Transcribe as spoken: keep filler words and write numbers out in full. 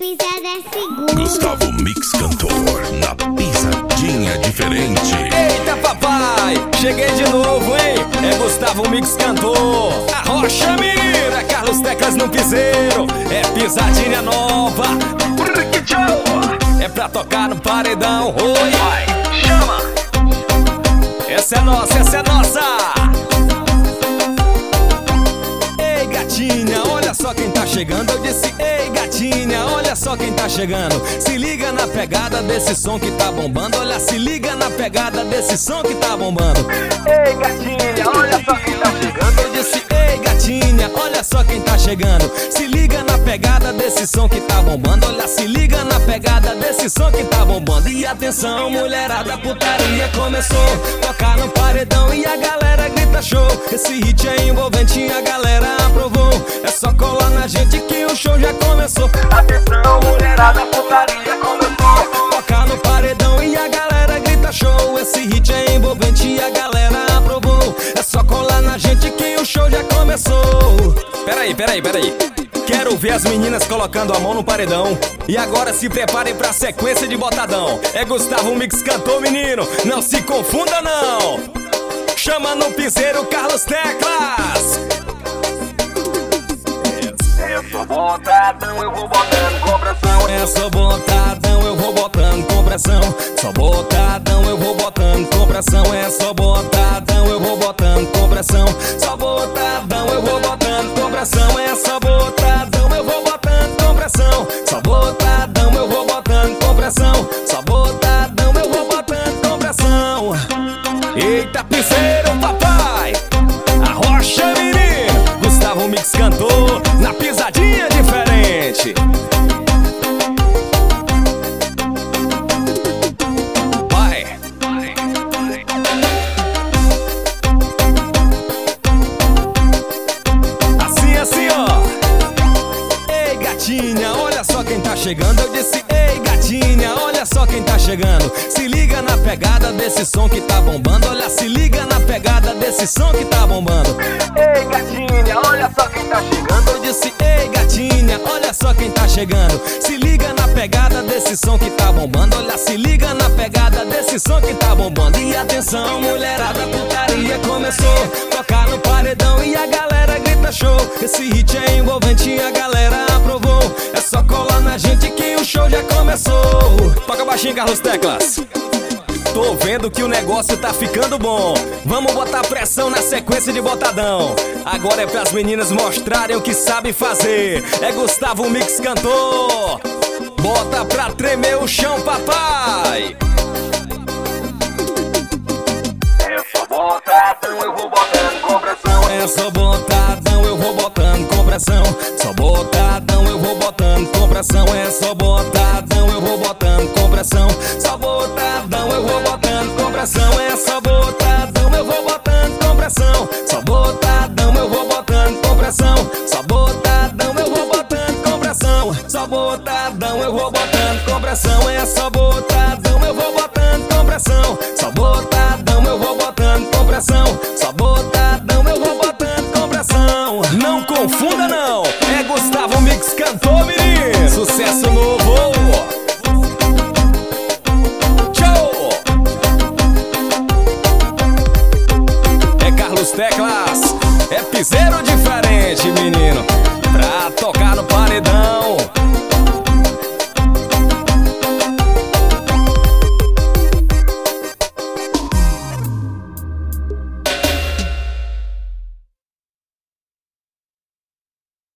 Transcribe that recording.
pisada é segura. Gustavo Mix cantor, na pisadinha diferente. Eita papai, cheguei de novo, hein? É Gustavo Mix cantor. Arrocha mira, Carlos Teclas no piseiro. É pisadinha nova. É pra tocar no paredão. Oi, vai, chama. Essa é nossa, essa é nossa. Ei gatinha, olha só quem tá chegando. Eu disse, ei gatinha, olha só quem tá chegando. Se liga na pegada desse som que tá bombando. Olha, se liga na pegada desse som que tá bombando. Ei gatinha, olha só quem tá chegando. Eu disse, ei gatinha, olha só quem tá chegando. Se liga na pegada desse som que tá bombando. Olha, se liga na pegada desse som que tá bombando. E atenção, mulherada, putaria começou. Tocar no paredão e a galera grita show. Esse hit é envolvente e a galera aprovou. É só colar na gente que o show já começou. Atenção, mulherada, putaria começou. Tocar no paredão e a galera grita show. Esse hit é envolvente e a galera aprovou. É só colar na gente que o show já começou. Peraí, peraí, peraí. Quero ver as meninas colocando a mão no paredão. E agora se preparem pra sequência de botadão. É Gustavo Mix cantor, menino, não se confunda não. Chama no piseiro Carlos Teclas. Eu sou botadão, eu vou botando com pressão. Eu sou botadão, eu vou botando com pressão. Sou botadão, eu vou botando com pressão. É só botadão, eu vou botando com pressão. Só botadão, eu vou botando com pressão. É só botadão, eu vou botando com pressão. Só botadão, eu vou botando com pressão. Só botadão, eu vou botando com pressão. Eita piseiro, papai, arrocha menino. Gustavo Mix cantor, na pisadinha diferente. Vai. Assim, assim, ó. Ei gatinha, olha só quem tá chegando. Eu disse, ei gatinha, olha só quem tá chegando. Se liga na pegada desse som que tá bombando. Olha, se liga na pegada desse som que tá bombando. Ei gatinha, olha só quem tá chegando. Eu disse, ei gatinha, olha só quem tá chegando. Se liga na pegada desse som que tá bombando. Olha, se liga na pegada desse som que tá bombando. E atenção, mulherada, putaria começou. Tocar no paredão e a galera grita show. Esse hit é envolvente e a galera aprovou. É só colar na gente que o show já começou. Toca baixinho, Carlos Teclas. Tô vendo que o negócio tá ficando bom. Vamos botar pressão na sequência de botadão. Agora é pras meninas mostrarem o que sabem fazer. É Gustavo Mix cantor. Bota pra tremer o chão, papai. Eu sou botadão, eu vou botando com pressão. Eu sou botadão, eu vou botando com pressão. Só botadão, eu vou botando com pressão. É só botadão, eu vou botando com pressão. Só botadão, eu vou botando com pressão. É só botadão, eu vou botando com pressão. Só botadão, eu vou botando com pressão. Só botadão, eu vou botando com pressão. Só botadão, eu vou botando com pressão. É só botadão, eu vou botando com pressão. Só botadão, eu vou botando com pressão. Só botadão, eu vou botando com pressão. Não confunda não, é Gustavo Mix cantor, menino. Sucesso novo.